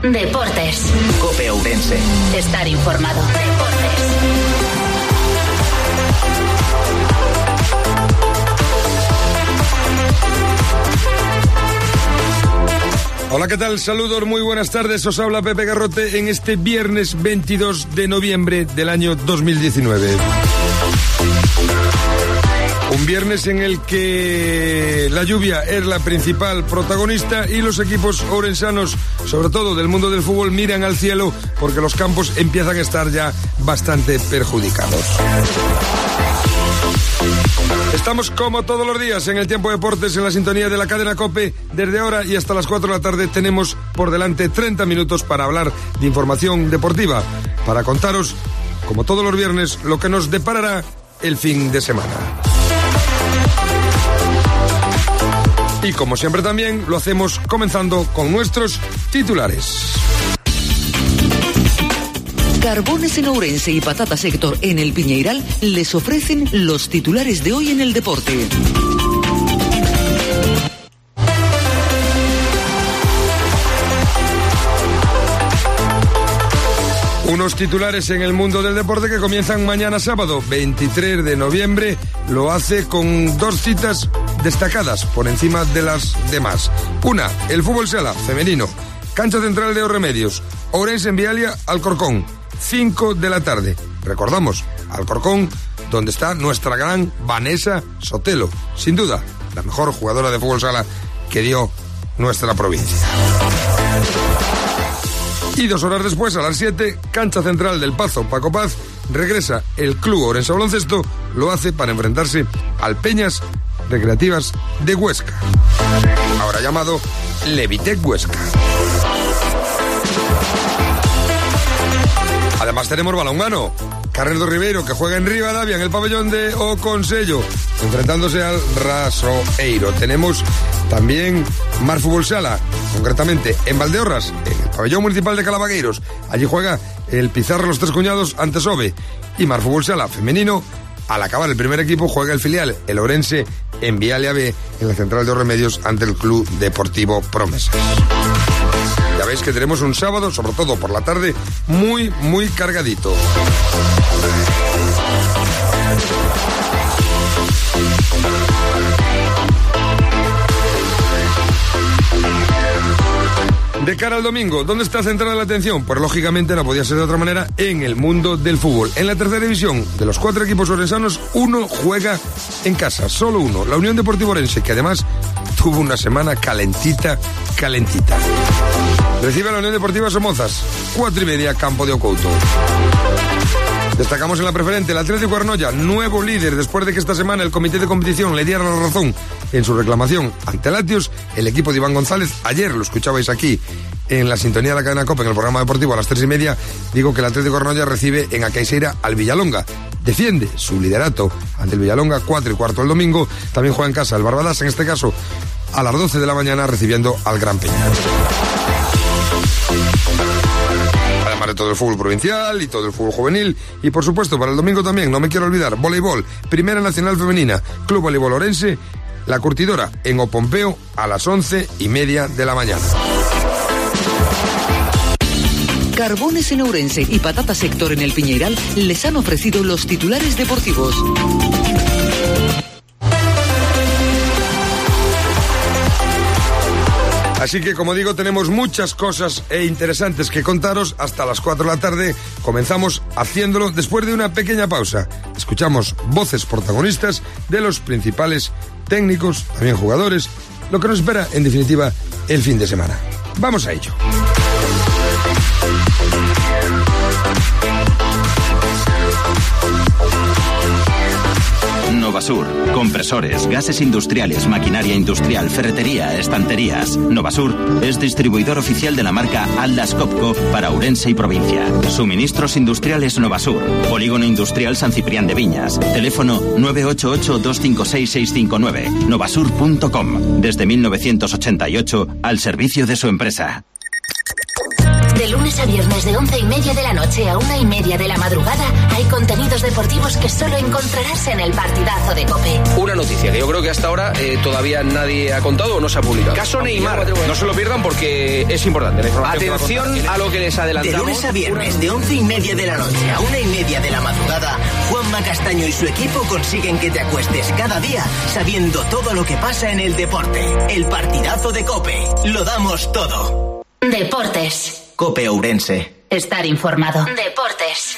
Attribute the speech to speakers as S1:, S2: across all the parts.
S1: Deportes.
S2: COPE Ourense.
S1: Estar informado. Deportes.
S3: Hola, ¿qué tal? Saludos, muy buenas tardes. Os habla Pepe Garrote en este viernes 22 de noviembre del año 2019. Un viernes en el que la lluvia es la principal protagonista y los equipos ourensanos, sobre todo del mundo del fútbol, miran al cielo porque los campos empiezan a estar ya bastante perjudicados. Estamos como todos los días en el Tiempo de Deportes en la sintonía de la cadena COPE. Desde ahora y hasta las 4 de la tarde tenemos por delante 30 minutos para hablar de información deportiva, para contaros, como todos los viernes, lo que nos deparará el fin de semana. Y como siempre también lo hacemos comenzando con nuestros titulares.
S4: Carbones en Ourense y Patatas Héctor en el Piñeiral les ofrecen los titulares de hoy en el deporte.
S3: Unos titulares en el mundo del deporte que comienzan mañana sábado, 23 de noviembre. Lo hace con dos citas destacadas por encima de las demás. Una, el fútbol sala femenino. Cancha central de Os Remedios. Ourense en Vialia, Alcorcón. 5 de la tarde. Recordamos, Alcorcón, donde está nuestra gran Vanessa Sotelo. Sin duda, la mejor jugadora de fútbol sala que dio nuestra provincia. Y 2 horas después, a las 7, cancha central del Pazo, Paco Paz, regresa el Club Ourense Baloncesto, lo hace para enfrentarse al Peñas Recreativas de Huesca, ahora llamado Levitec Huesca. Además tenemos balonmano. Carrero Ribeiro, que juega en Rivadavia, en el pabellón de O Consello, enfrentándose al Rasoeiro. Tenemos también Mar Fútbol Sala, concretamente en Valdeorras, en el pabellón municipal de Calavagueiros. Allí juega el Pizarro Los Tres Cuñados ante Sobe. Y Mar Fútbol Sala femenino, al acabar el primer equipo, juega el filial, el Ourense, en Vialia B, en la central de Os Remedios, ante el Club Deportivo Promesas. Ya veis que tenemos un sábado, sobre todo por la tarde, muy, muy cargadito. De cara al domingo, ¿dónde está centrada la atención? Pues lógicamente no podía ser de otra manera en el mundo del fútbol. En la tercera división, de los 4 equipos ourensanos, uno juega en casa, solo uno, la Unión Deportiva Ourense, que además tuvo una semana calentita. Recibe a la Unión Deportiva Somozas, 4:30, campo de Ocouto. Destacamos en la preferente el Atlético Arnoya, nuevo líder después de que esta semana el comité de competición le diera la razón en su reclamación ante Latios. El equipo de Iván González, ayer lo escuchabais aquí en la sintonía de la cadena COPE en el programa deportivo a las 3:30, digo que el Atlético Arnoya recibe en Aqueixeira al Villalonga. Defiende su liderato ante el Villalonga, 4:15 el domingo. También juega en casa el Barbadas, en este caso a las 12 de la mañana, recibiendo al Gran Peña. Además de todo el fútbol provincial y todo el fútbol juvenil. Y por supuesto, para el domingo también, no me quiero olvidar, voleibol, Primera Nacional Femenina, Club Voleibol Ourense, La Curtidora, en Opompeo, a las 11:30 de la mañana.
S4: Carbones en Ourense y Patatas Héctor en el Piñeiral les han ofrecido los titulares deportivos.
S3: Así que, como digo, tenemos muchas cosas interesantes que contaros hasta las 4 de la tarde. Comenzamos haciéndolo después de una pequeña pausa. Escuchamos voces protagonistas de los principales técnicos, también jugadores, lo que nos espera, en definitiva, el fin de semana. Vamos a ello.
S2: Novasur, compresores, gases industriales, maquinaria industrial, ferretería, estanterías. Novasur es distribuidor oficial de la marca Atlas Copco para Ourense y provincia. Suministros industriales Novasur, Polígono Industrial San Ciprián de Viñas. Teléfono 988-256-659. Novasur.com. Desde 1988 al servicio de su empresa.
S1: De lunes a viernes de 11:30 de la noche a 1:30 de la madrugada hay contenidos deportivos que solo encontrarás en el Partidazo de COPE.
S5: Una noticia que yo creo que hasta ahora todavía nadie ha contado o no se ha publicado. Caso Neymar. No se lo pierdan porque es importante la información. Atención a lo que les adelantamos.
S6: De lunes a viernes de 11:30 de la noche a 1:30 de la madrugada, Juanma Castaño y su equipo consiguen que te acuestes cada día sabiendo todo lo que pasa en el deporte. El Partidazo de COPE. Lo damos todo.
S1: Deportes.
S6: COPE Ourense.
S1: Estar informado. Deportes.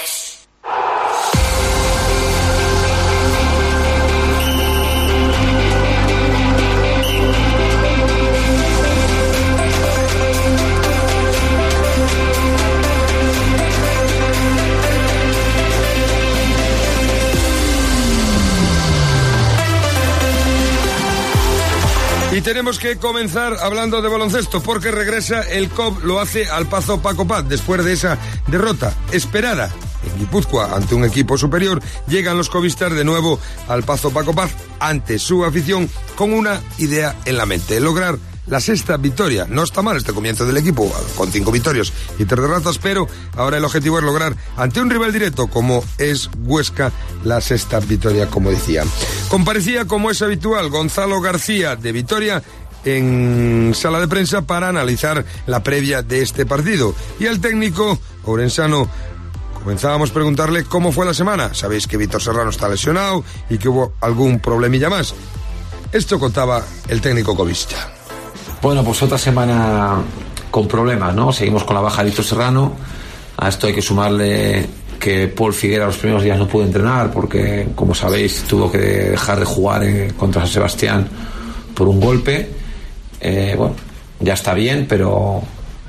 S3: Y tenemos que comenzar hablando de baloncesto, porque regresa el COP, lo hace al Pazo Paco Paz, después de esa derrota esperada en Guipúzcoa ante un equipo superior. Llegan los covistas de nuevo al Pazo Paco Paz ante su afición con una idea en la mente: lograr la 6ª victoria. No está mal este comienzo del equipo, con 5 victorias y 3 derrotas, pero ahora el objetivo es lograr ante un rival directo como es Huesca la 6ª victoria, como decía. Comparecía, como es habitual, Gonzalo García de Vitoria en sala de prensa para analizar la previa de este partido. Y al técnico ourensano comenzábamos a preguntarle cómo fue la semana. Sabéis que Víctor Serrano está lesionado y que hubo algún problemilla más. Esto contaba el técnico covista.
S7: Bueno, pues otra semana con problemas, ¿no? Seguimos con la baja de Víctor Serrano. A esto hay que sumarle que Paul Figuera los primeros días no pudo entrenar porque, como sabéis, tuvo que dejar de jugar contra San Sebastián por un golpe. Bueno, ya está bien, pero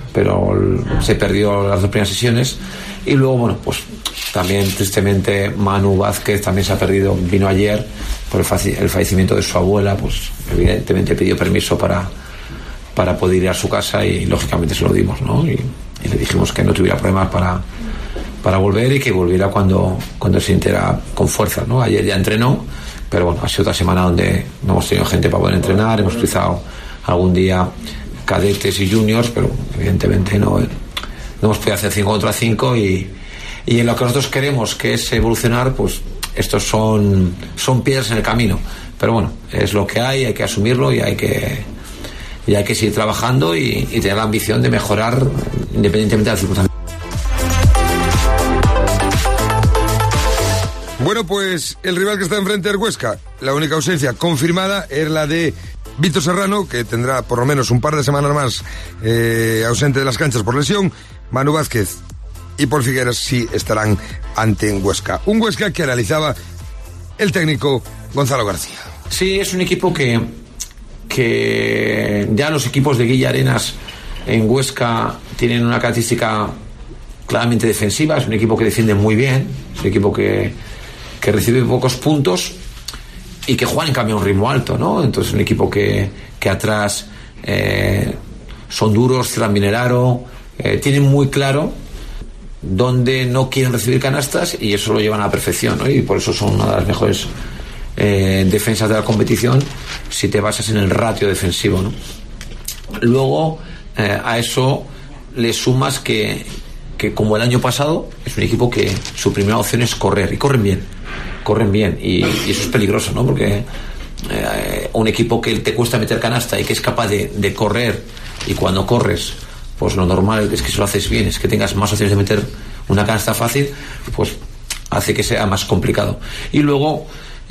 S7: se perdió las 2 primeras sesiones. Y luego, bueno, pues también tristemente Manu Vázquez también se ha perdido. Vino ayer por el fallecimiento de su abuela, pues evidentemente pidió permiso para poder ir a su casa y lógicamente se lo dimos, ¿no? Y le dijimos que no tuviera problemas para volver y que volviera cuando se sintiera con fuerza, ¿no? Ayer ya entrenó, pero bueno, ha sido otra semana donde no hemos tenido gente para poder entrenar. Hemos utilizado algún día cadetes y juniors, pero evidentemente no hemos podido hacer 5 contra 5 y en lo que nosotros queremos, que es evolucionar, pues estos son piedras en el camino, pero bueno, es lo que hay que asumirlo y hay que seguir trabajando y tener la ambición de mejorar independientemente de las circunstancias.
S3: Bueno, pues el rival que está enfrente es Huesca. La única ausencia confirmada es la de Víctor Serrano, que tendrá por lo menos un par de semanas más ausente de las canchas por lesión. Manu Vázquez y Paul Figueras sí estarán ante Huesca. Un Huesca que analizaba el técnico Gonzalo García.
S7: Sí, es un equipo que ya los equipos de Guilla Arenas en Huesca tienen una característica claramente defensiva. Es un equipo que defiende muy bien, es un equipo que recibe pocos puntos y que juega en cambio a un ritmo alto, ¿no? Entonces es un equipo que atrás son duros, cierran bien el aro, tienen muy claro dónde no quieren recibir canastas y eso lo llevan a la perfección, ¿no? Y por eso son una de las mejores defensas de la competición si te basas en el ratio defensivo, ¿no? Luego a eso le sumas que como el año pasado es un equipo que su primera opción es correr, y corren bien y eso es peligroso, ¿no? Porque un equipo que te cuesta meter canasta y que es capaz de correr, y cuando corres pues lo normal es que si lo haces bien es que tengas más opciones de meter una canasta fácil, pues hace que sea más complicado. Y luego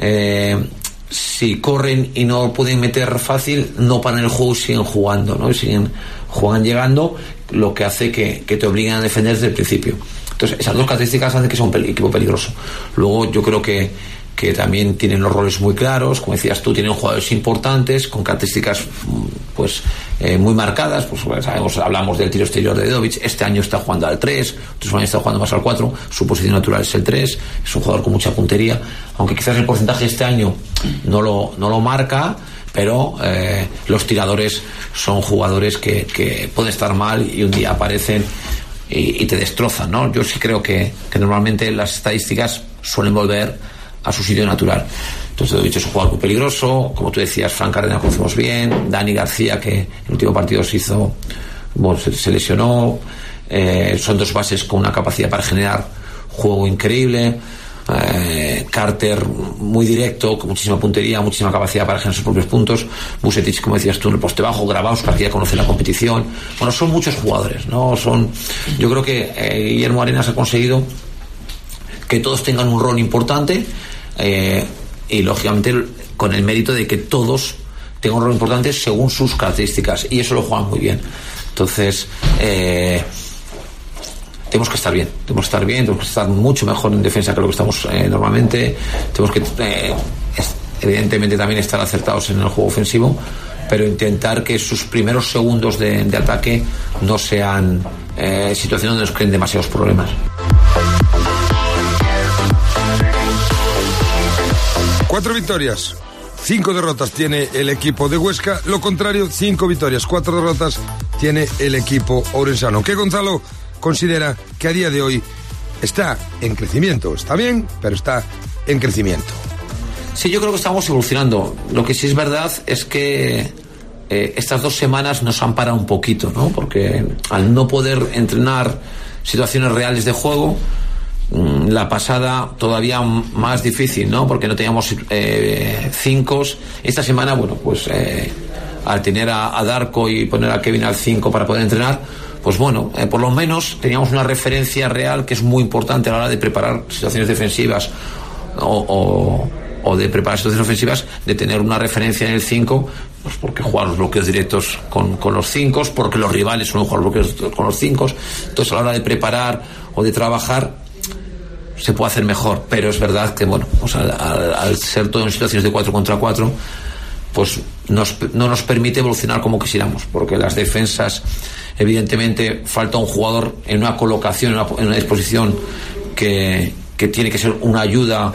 S7: si corren y no pueden meter fácil, no paran el juego y siguen jugando, ¿no? Juegan llegando, lo que hace que te obliguen a defender desde el principio. Entonces esas 2 características hacen que sea un equipo peligroso. Luego yo creo que también tienen los roles muy claros, como decías tú, tienen jugadores importantes con características pues muy marcadas. Pues hablamos del tiro exterior de Dedovic. Este año está jugando al 3, otros años está jugando más al 4, su posición natural es el 3, es un jugador con mucha puntería, aunque quizás el porcentaje este año no lo marca, pero los tiradores son jugadores que pueden estar mal y un día aparecen y te destrozan, ¿no? Yo sí creo que normalmente las estadísticas suelen volver a su sitio natural. Entonces, Dedovic es un jugador muy peligroso, como tú decías, Fran Cárdenas conocemos bien, Dani García, que en el último partido se hizo bueno, se lesionó. Son dos bases con una capacidad para generar juego increíble. Carter muy directo, con muchísima puntería, muchísima capacidad para generar sus propios puntos. Vucetich, como decías tú, en el poste bajo. Grabowska, que ya conoce la competición. Bueno, son muchos jugadores, ¿no? Yo creo que Guillermo Arenas ha conseguido que todos tengan un rol importante, y lógicamente con el mérito de que todos tengan un rol importante según sus características, y eso lo juegan muy bien. Entonces tenemos que estar bien, tenemos que estar mucho mejor en defensa que lo que estamos normalmente. Tenemos que evidentemente también estar acertados en el juego ofensivo, pero intentar que sus primeros segundos de ataque no sean situaciones donde nos creen demasiados problemas.
S3: 4 victorias, 5 derrotas tiene el equipo de Huesca. Lo contrario, 5 victorias, 4 derrotas tiene el equipo ourensano, que Gonzalo considera que a día de hoy está en crecimiento. Está bien, pero está en crecimiento.
S7: Sí, yo creo que estamos evolucionando. Lo que sí es verdad es que estas 2 semanas nos han parado un poquito, ¿no? Porque al no poder entrenar situaciones reales de juego, la pasada todavía más difícil, ¿no? Porque no teníamos 5. Esta semana, bueno, pues al tener a Darko y poner a Kevin al 5 para poder entrenar, pues bueno, por lo menos teníamos una referencia real que es muy importante a la hora de preparar situaciones defensivas o de preparar situaciones ofensivas, de tener una referencia en el 5, pues porque jugar los bloqueos directos con los 5, porque los rivales suelen jugar los bloqueos con los 5. Entonces a la hora de preparar o de trabajar se puede hacer mejor, pero es verdad que bueno, pues al ser todo en situaciones de 4 contra 4, pues no nos permite evolucionar como quisiéramos, porque las defensas, evidentemente falta un jugador en una colocación, en una disposición que tiene que ser una ayuda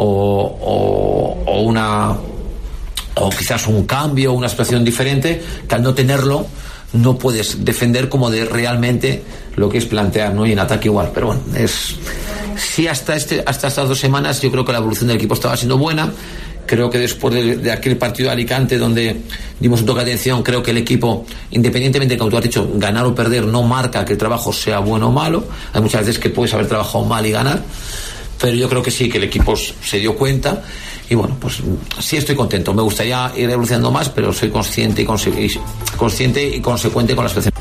S7: o quizás un cambio, una situación diferente, que al no tenerlo no puedes defender como de realmente lo que es plantear, ¿no? Y en ataque igual, pero bueno, sí, hasta estas 2 semanas yo creo que la evolución del equipo estaba siendo buena. Creo que después de aquel partido de Alicante donde dimos un toque de atención, creo que el equipo, independientemente de, como tú has dicho, ganar o perder no marca que el trabajo sea bueno o malo. Hay muchas veces que puedes haber trabajado mal y ganar, pero yo creo que sí, que el equipo se dio cuenta. Y bueno, pues sí, estoy contento. Me gustaría ir evolucionando más, pero soy consciente y consecuente con la situación.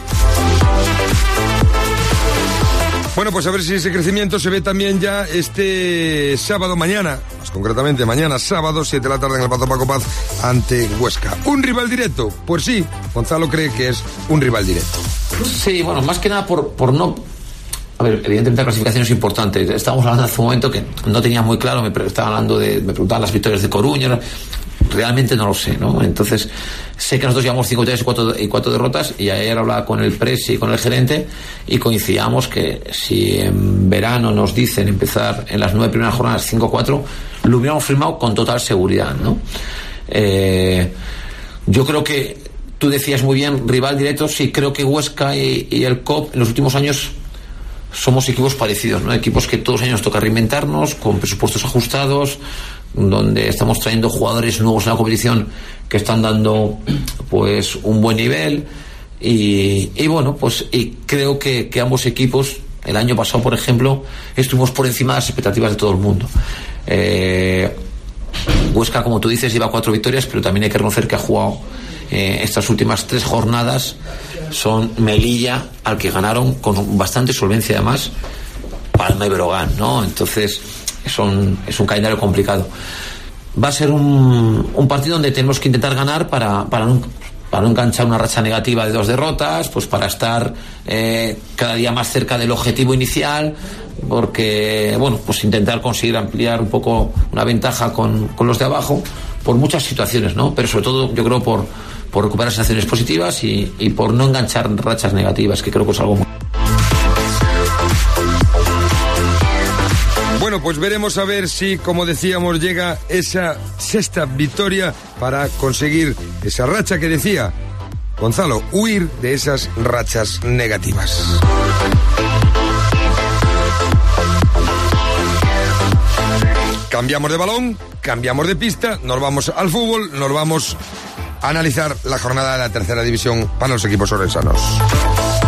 S3: Bueno, pues a ver si ese crecimiento se ve también ya este sábado, mañana, más concretamente mañana sábado, 7 de la tarde en el Pazo Paco Paz, ante Huesca. ¿Un rival directo? Pues sí, Gonzalo cree que es un rival directo.
S7: Sí, bueno, más que nada por no... A ver, evidentemente la clasificación es importante. Estábamos hablando hace un momento que no tenía muy claro, me preguntaban las victorias de Coruña. Realmente no lo sé, ¿no? Entonces, sé que nosotros llevamos 5 victorias y 4 derrotas, y ayer hablaba con el presi y con el gerente y coincidíamos que si en verano nos dicen empezar en las 9 primeras jornadas 5-4, lo hubiéramos firmado con total seguridad, ¿no? Yo creo que tú decías muy bien, rival directo. Sí, creo que Huesca y el COP en los últimos años somos equipos parecidos, ¿no? Equipos que todos los años toca reinventarnos, con presupuestos ajustados, donde estamos trayendo jugadores nuevos en la competición que están dando pues un buen nivel y bueno, pues y creo que ambos equipos el año pasado, por ejemplo, estuvimos por encima de las expectativas de todo el mundo. Huesca, como tú dices, lleva 4 victorias, pero también hay que reconocer que ha jugado estas últimas 3 jornadas son Melilla, al que ganaron con bastante solvencia además, Palma y Breogán, ¿no? Entonces es un calendario complicado. Va a ser un partido donde tenemos que intentar ganar para no enganchar una racha negativa de 2 derrotas, pues para estar cada día más cerca del objetivo inicial, porque bueno, pues intentar conseguir ampliar un poco una ventaja con los de abajo, por muchas situaciones, ¿no? Pero sobre todo yo creo por recuperar sensaciones positivas y por no enganchar rachas negativas, que creo que es algo muy...
S3: Bueno, pues veremos a ver si, como decíamos, llega esa 6ª victoria para conseguir esa racha que decía Gonzalo, huir de esas rachas negativas. Cambiamos de balón, cambiamos de pista, nos vamos al fútbol, nos vamos a analizar la jornada de la 3ª división para los equipos ourensanos.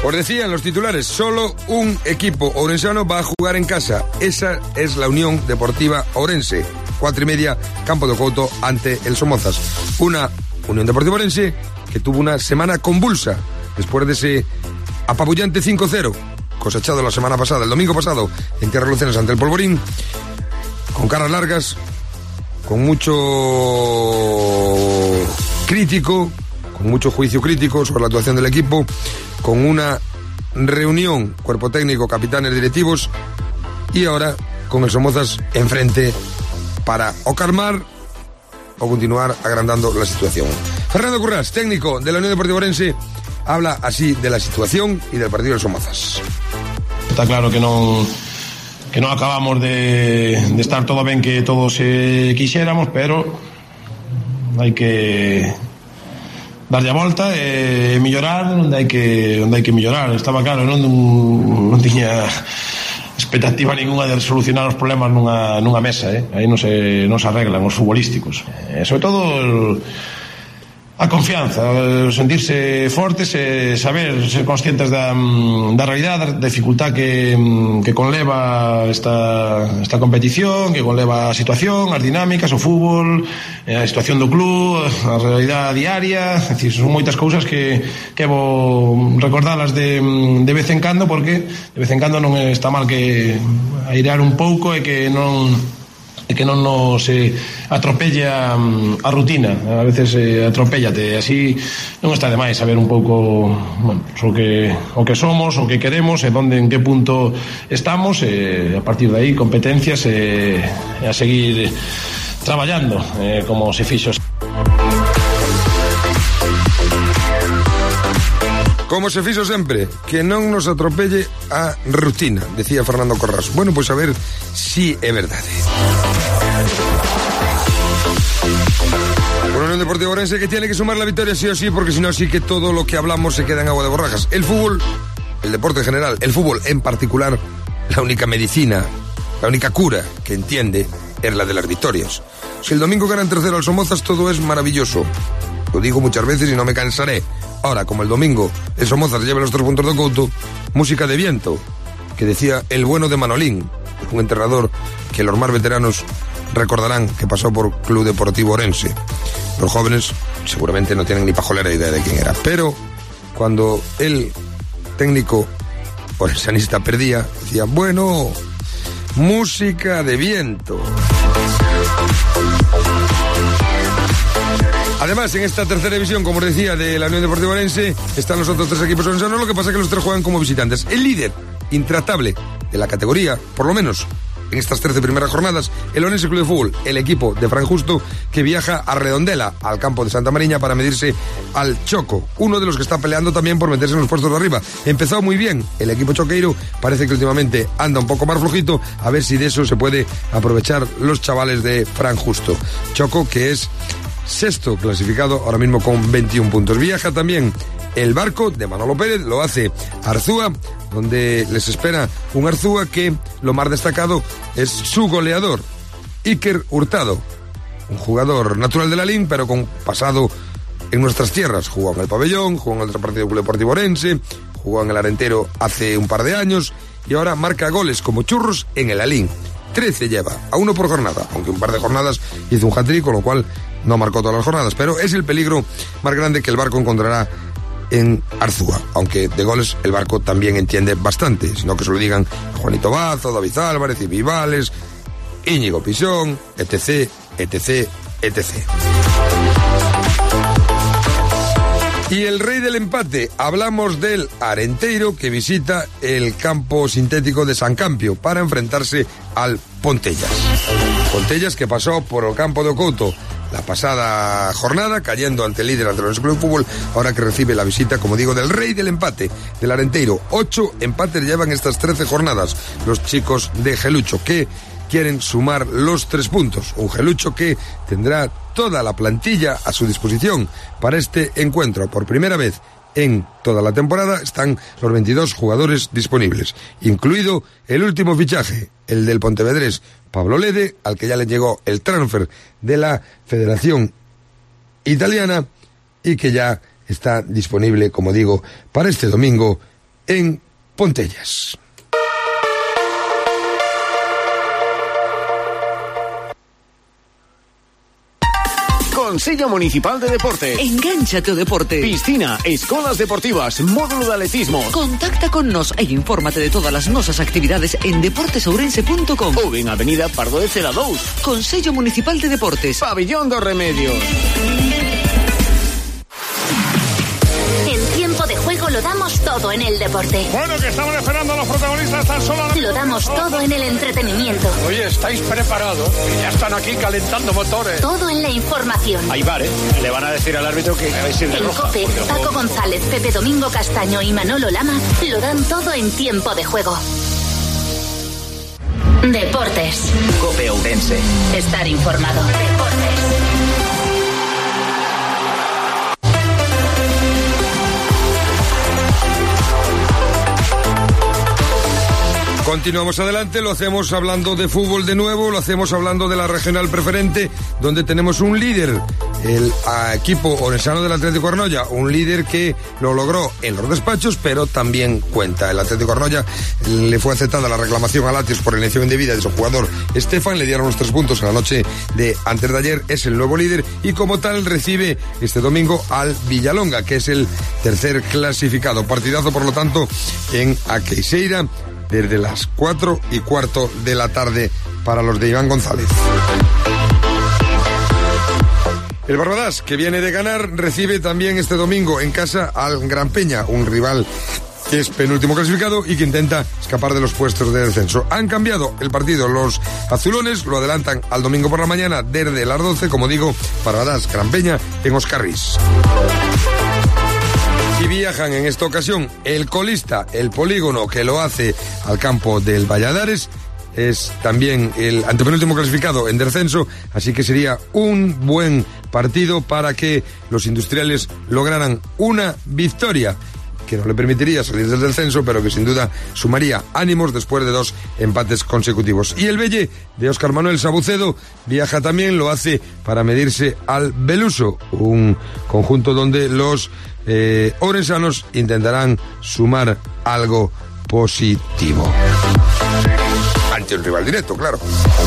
S3: Os decía en los titulares, solo un equipo ourensano va a jugar en casa. Esa es la Unión Deportiva Ourense. 4:30, Campo do Couto ante el Somozas. Una Unión Deportiva Ourense que tuvo una semana convulsa después de ese apabullante 5-0 cosechado la semana pasada, el domingo pasado, en Tierras Lucenas ante el Polvorín, con caras largas, con mucho crítico, con mucho juicio crítico sobre la actuación del equipo, con una reunión, cuerpo técnico, capitanes, directivos, y ahora con el Somozas enfrente para o calmar o continuar agrandando la situación. Fernando Currás, técnico de la Unión Deportiva Ourense, habla así de la situación y del partido del Somozas.
S8: Está claro que non acabamos de estar todo ben que todos quixéramos, pero hai que darlle a volta e mellorar onde hai que mellorar. Estaba claro, non tiña expectativa ninguna de solucionar os problemas nunha mesa, aí non se arreglan os futbolísticos, sobre todo a confianza, sentirse fortes, saber, ser conscientes da realidade, da dificultad que conleva esta competición, que conleva a situación, as dinámicas, o fútbol, a situación do club, a realidade diaria. É dicir, son moitas cousas que vou recordalas de vez en cando, porque de vez en cando non está mal que airear un pouco e que non nos atropella a rutina. A veces atropéllate, así non está de máis saber un pouco, bueno, o que somos, o que queremos, en que punto estamos, a partir de aí competencias e a seguir traballando como se fixo.
S3: Como se fixo sempre, que non nos atropelle a rutina, decía Fernando Currás. Bueno, pois a ver si é verdade. Una Unión Deportiva Ourense que tiene que sumar la victoria sí o sí, porque si no, sí que todo lo que hablamos se queda en agua de borrajas. El fútbol, el deporte en general, el fútbol en particular, la única medicina, la única cura que entiende es la de las victorias. Si el domingo ganan 3-0 al Somozas, todo es maravilloso. Lo digo muchas veces y no me cansaré. Ahora, como el domingo el Somozas lleva los 3 puntos de Couto, música de viento, que decía el bueno de Manolín, un entrenador que los más veteranos recordarán que pasó por Club Deportivo Ourense. Los jóvenes seguramente no tienen ni pajolera idea de quién era, pero cuando el técnico ourensanista perdía, decía, bueno, música de viento. Además, en esta tercera división, como os decía, de la Unión Deportiva Ourense, están los otros 3 equipos ourensanos, lo que pasa es que los 3 juegan como visitantes. El líder intratable de la categoría, por lo menos en estas 13 primeras jornadas, el Ourense Club de Fútbol, el equipo de Fran Justo, que viaja a Redondela, al campo de Santa Mariña, para medirse al Choco, uno de los que está peleando también por meterse en los puestos de arriba. Empezó muy bien el equipo choqueiro, parece que últimamente anda un poco más flojito, a ver si de eso se puede aprovechar los chavales de Fran Justo. Choco, que es 6º clasificado ahora mismo con 21 puntos. Viaja también el Barco de Manolo Pérez, lo hace Arzúa, donde les espera un Arzúa que lo más destacado es su goleador, Iker Hurtado, un jugador natural de la LIN, pero con pasado en nuestras tierras. Jugó en el Pabellón, jugó en el otro partido del Club Deportivo Ourense, jugó en el Arentero hace un par de años y ahora marca goles como churros en el Alín. 13 lleva, a 1 por jornada, aunque un par de jornadas hizo un hat-trick, con lo cual no marcó todas las jornadas, pero es el peligro más grande que el Barco encontrará en Arzúa, aunque de goles el Barco también entiende bastante, sino que se lo digan Juanito Bazo, David Álvarez, Ibivales, Íñigo Pisón, etc, etc, etc. Y el rey del empate, hablamos del Arenteiro, que visita el campo sintético de San Campio para enfrentarse al Pontellas. Pontellas, que pasó por el campo de Couto la pasada jornada, cayendo ante el líder, ante el Ourense Club de Fútbol, ahora que recibe la visita, como digo, del rey del empate, del Arenteiro. 8 empates llevan estas 13 jornadas los chicos de Gelucho, que quieren sumar los 3 puntos. Un Gelucho que tendrá toda la plantilla a su disposición para este encuentro. Por primera vez en toda la temporada están los 22 jugadores disponibles, incluido el último fichaje, el del pontevedrés Pablo Lede, al que ya le llegó el transfer de la Federación Italiana y que ya está disponible, como digo, para este domingo en Pontellas.
S9: Consello Municipal de Deportes.
S4: Engánchate ao deporte.
S9: Piscina, escolas deportivas, módulo de atletismo.
S4: Contacta con nos e infórmate de todas as nosas actividades en deportesourense.com
S9: ou en Avenida Pardo de Cela 2.
S4: Consello Municipal de Deportes.
S9: Pabellón dos Remedios.
S1: Lo damos todo en el deporte.
S8: Bueno, que estaban esperando a los protagonistas tan solo.
S1: Lo damos todo en el entretenimiento.
S10: Oye, ¿estáis preparados? Ya están aquí calentando motores.
S1: Todo en la información.
S10: Hay bar, ¿eh? Le van a decir al árbitro que debe ir de roja.
S1: En COPE, Paco González, Pepe Domingo Castaño y Manolo Lama lo dan todo en tiempo de juego. Deportes.
S6: COPE Ourense.
S1: Estar informado. Deportes.
S3: Continuamos adelante, lo hacemos hablando de fútbol de nuevo, lo hacemos hablando de la regional preferente, donde tenemos un líder, el equipo orensano del Atlético Arnoia, un líder que lo logró en los despachos, pero también cuenta. El Atlético Arnoia le fue aceptada la reclamación a Latios por elección indebida de su jugador Estefan, le dieron los 3 puntos en la noche de antes de ayer, es el nuevo líder y como tal recibe este domingo al Villalonga, que es el tercer clasificado. Partidazo, por lo tanto, en Aqueixeira, desde las 4:15 de la tarde para los de Iván González. El Barbadas, que viene de ganar, recibe también este domingo en casa al Gran Peña, un rival que es penúltimo clasificado y que intenta escapar de los puestos de descenso. Han cambiado el partido los azulones, lo adelantan al domingo por la mañana desde las 12, como digo, Barbadas, Gran Peña en Oscarrís. Y viajan en esta ocasión el colista, el Polígono, que lo hace al campo del Valladares, es también el antepenúltimo clasificado en descenso, así que sería un buen partido para que los industriales lograran una victoria que no le permitiría salir del descenso, pero que sin duda sumaría ánimos después de 2 empates consecutivos. Y el Belle de Óscar Manuel Sabucedo viaja también, lo hace para medirse al Beluso, un conjunto donde los orensanos intentarán sumar algo positivo ante un rival directo, claro.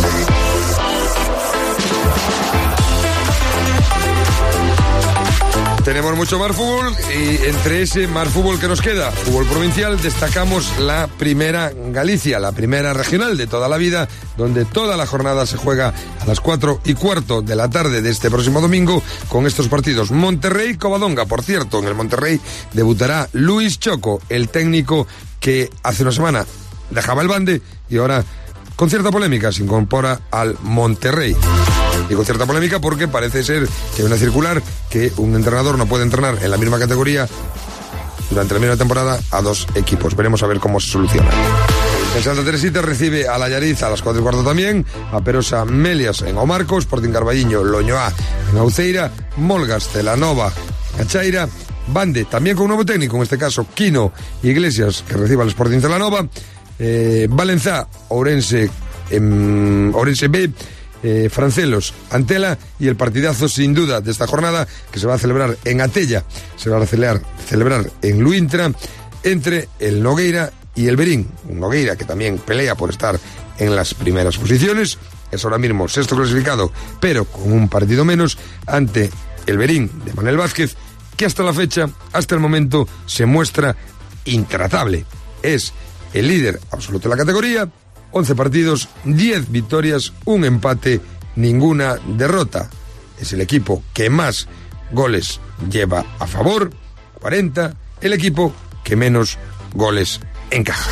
S3: Tenemos mucho más fútbol y entre ese más fútbol que nos queda, fútbol provincial, destacamos la primera Galicia, la primera regional de toda la vida, donde toda la jornada se juega a las 4:15 de la tarde de este próximo domingo con estos partidos. Monterrey-Covadonga, por cierto, en el Monterrey debutará Luis Choco, el técnico que hace una semana dejaba el Bande y ahora, con cierta polémica, se incorpora al Monterrey. Y con cierta polémica porque parece ser que hay una circular que un entrenador no puede entrenar en la misma categoría durante la misma temporada a 2 equipos. Veremos a ver cómo se soluciona. En Santa Teresita recibe a la Llariz a las 4:15 también, a Perosa Melias en Omarcos, Sporting Carballiño, Loñoá en Auceira, Molgas, Celanova, Cachaira, Bande, también con un nuevo técnico, en este caso Quino Iglesias, que recibe al Sporting Celanova, Valenzá, Ourense B, Francelos, Antela y el partidazo sin duda de esta jornada que se va a celebrar en Atella, se va a celebrar en Luintra entre el Nogueira y el Berín. Un Nogueira que también pelea por estar en las primeras posiciones, es ahora mismo 6º clasificado, pero con un partido menos ante el Berín de Manuel Vázquez, que hasta la fecha, hasta el momento, se muestra intratable. Es el líder absoluto de la categoría, 11 partidos, 10 victorias, 1 empate, ninguna derrota. Es el equipo que más goles lleva a favor, 40, el equipo que menos goles encaja.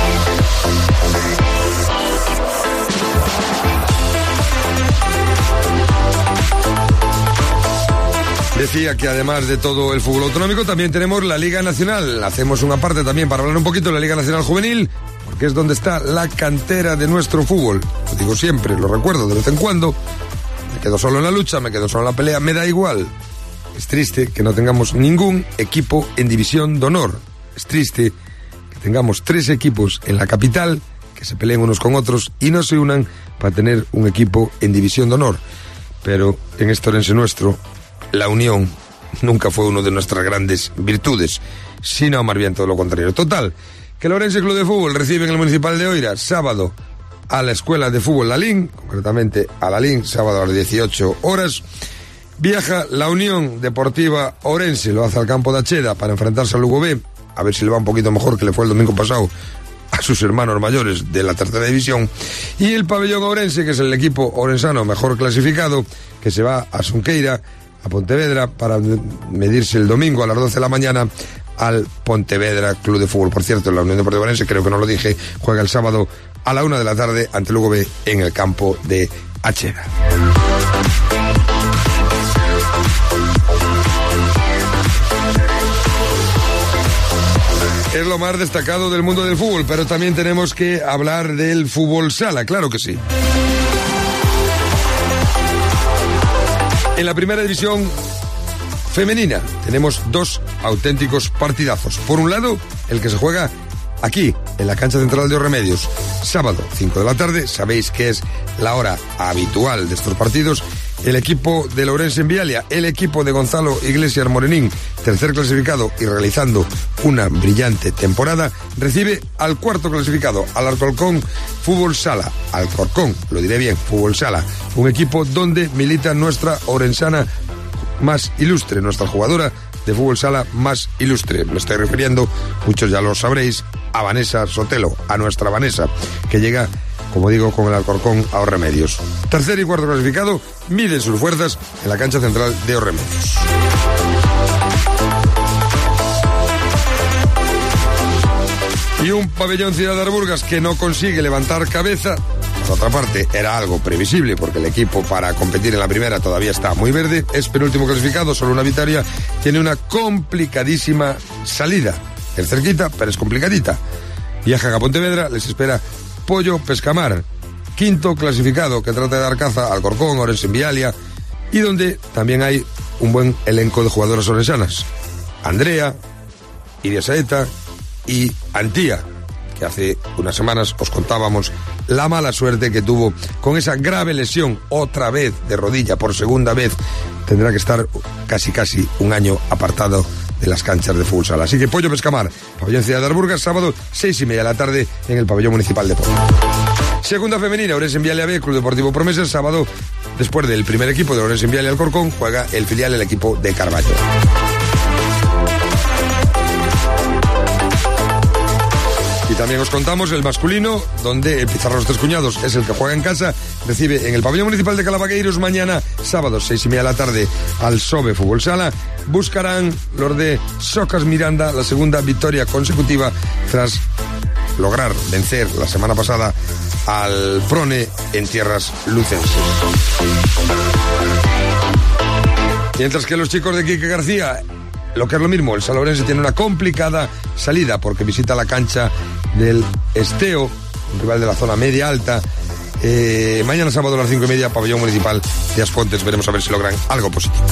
S3: Decía que además de todo el fútbol autonómico también tenemos la Liga Nacional. Hacemos una parte también para hablar un poquito de la Liga Nacional Juvenil, porque es donde está la cantera de nuestro fútbol. Lo digo siempre, lo recuerdo de vez en cuando. Me quedo solo en la lucha, me quedo solo en la pelea, me da igual. Es triste que no tengamos ningún equipo en división de honor. Es triste que tengamos 3 equipos en la capital que se peleen unos con otros y no se unan para tener un equipo en división de honor. Pero en este Orense nuestro, la unión nunca fue una de nuestras grandes virtudes, sino más bien todo lo contrario. Total, que el Ourense Club de Fútbol recibe en el Municipal de Oira sábado a la Escuela de Fútbol Lalín, concretamente a Lalín, sábado a las 18 horas. Viaja la Unión Deportiva Ourense, lo hace al campo de Acheda para enfrentarse al Lugo B, a ver si le va un poquito mejor que le fue el domingo pasado a sus hermanos mayores de la tercera división. Y el Pabellón Ourense, que es el equipo orensano mejor clasificado, que se va a Xunqueira, a Pontevedra, para medirse el domingo a las 12 de la mañana al Pontevedra Club de Fútbol. Por cierto, la Unión Deportiva Ourense, creo que no lo dije, juega el sábado a la 1 de la tarde ante el Lugo B en el campo de Acheda. Es lo más destacado del mundo del fútbol, pero también tenemos que hablar del fútbol sala, claro que sí. En la primera división femenina tenemos dos auténticos partidazos. Por un lado, el que se juega aquí, en la cancha central de Remedios, sábado, 5 de la tarde, sabéis que es la hora habitual de estos partidos. El equipo de Ourense en Vialia, el equipo de Gonzalo Iglesias Morenín, tercer clasificado y realizando una brillante temporada, recibe al cuarto clasificado, al Alcorcón Fútbol Sala. Alcorcón, lo diré bien, Fútbol Sala, un equipo donde milita nuestra orensana más ilustre, nuestra jugadora de fútbol sala más ilustre. Me estoy refiriendo, muchos ya lo sabréis, a Vanessa Sotelo, a nuestra Vanessa, que llega, como digo, con el Alcorcón a Orremedios. Tercer y cuarto clasificado miden sus fuerzas en la cancha central de Orremedios. Y un Pabellón Ciudad de Arburgas que no consigue levantar cabeza. Por otra parte, era algo previsible porque el equipo para competir en la primera todavía está muy verde. Es penúltimo clasificado, solo una victoria. Tiene una complicadísima salida. Es cerquita, pero es complicadita. Viajan a Pontevedra, les espera Pollo Pescamar, quinto clasificado, que trata de dar caza al Alcorcón, Ourense en Vialia, y donde también hay un buen elenco de jugadoras orensanas. Andrea, Iria Saeta y Antía, que hace unas semanas os contábamos la mala suerte que tuvo con esa grave lesión, otra vez de rodilla, por segunda vez. Tendrá que estar casi un año apartado de las canchas de fútbol sala. Así que Pollo Pescamar, Pabellón Ciudad de Arburgas, sábado 6:30 de la tarde en el Pabellón Municipal de Ponte. Segunda femenina, Ourense en Vialia B, Club Deportivo Promesas, sábado, después del primer equipo de Ourense en Vialia Alcorcón, juega el filial, el equipo de Carballo. Y también os contamos el masculino, donde el Pizarro Los Tres Cuñados es el que juega en casa, recibe en el Pabellón Municipal de Calabagueiros mañana, sábado, 6:30 de la tarde, al SOBE Fútbol Sala. Buscarán los de Socas Miranda la segunda victoria consecutiva tras lograr vencer la semana pasada al Prone en tierras lucenses. Mientras que los chicos de Quique García, lo que es lo mismo, el Sala Ourense tiene una complicada salida porque visita la cancha del Esteo, un rival de la zona media alta. Mañana sábado a las 5:30, Pabellón Municipal de Aspontes. Veremos a ver si logran algo positivo.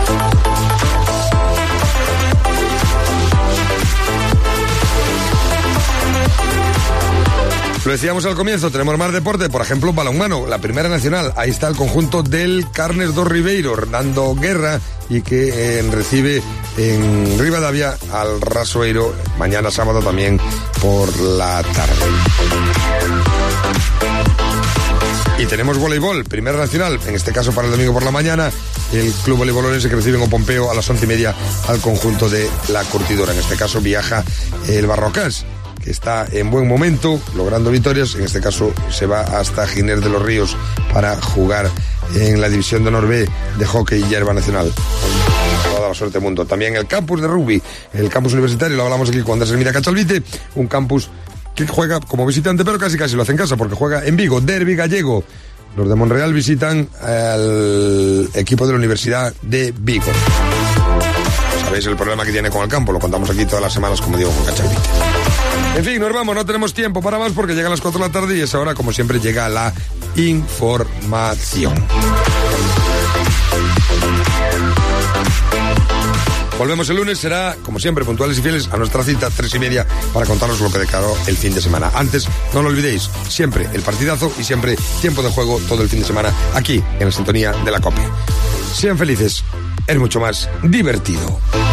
S3: Lo decíamos al comienzo, tenemos más deporte, por ejemplo, balonmano, la primera nacional. Ahí está el conjunto del Carnes do Ribeiro dando guerra y que recibe en Rivadavia al Rasoeiro mañana sábado también por la tarde. Y tenemos voleibol, primera nacional, en este caso para el domingo por la mañana, el Club Voleibol Ourense que recibe en Pompeo a las 11:30 al conjunto de la Curtidora. En este caso viaja el Barrocás, que está en buen momento, logrando victorias. En este caso se va hasta Giner de los Ríos para jugar en la División de Honor B de Hockey y Hierba Nacional. Toda la suerte del mundo. También el campus de rugby, el campus universitario, lo hablamos aquí con Andrés Elmira Cachalvite, un campus que juega como visitante, pero casi lo hace en casa, porque juega en Vigo, derbi gallego. Los de Monreal visitan al equipo de la Universidad de Vigo. Sabéis el problema que tiene con el campo, lo contamos aquí todas las semanas, como digo, con Cachalvite. En fin, nos vamos, no tenemos tiempo para más porque llegan las 4 de la tarde y es ahora, como siempre, llega la información. Volvemos el lunes, será, como siempre, puntuales y fieles a nuestra cita, 3:30, para contaros lo que declaró el fin de semana. Antes, no lo olvidéis, siempre el partidazo y siempre tiempo de juego todo el fin de semana, aquí, en la sintonía de la COPE. Sean felices, es mucho más divertido.